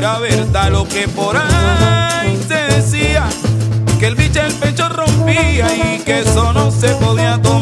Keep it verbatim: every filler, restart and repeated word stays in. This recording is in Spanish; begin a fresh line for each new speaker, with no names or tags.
era verdad lo que por ahí se decía, que el bicho el pecho rompía y que eso no se podía tomar.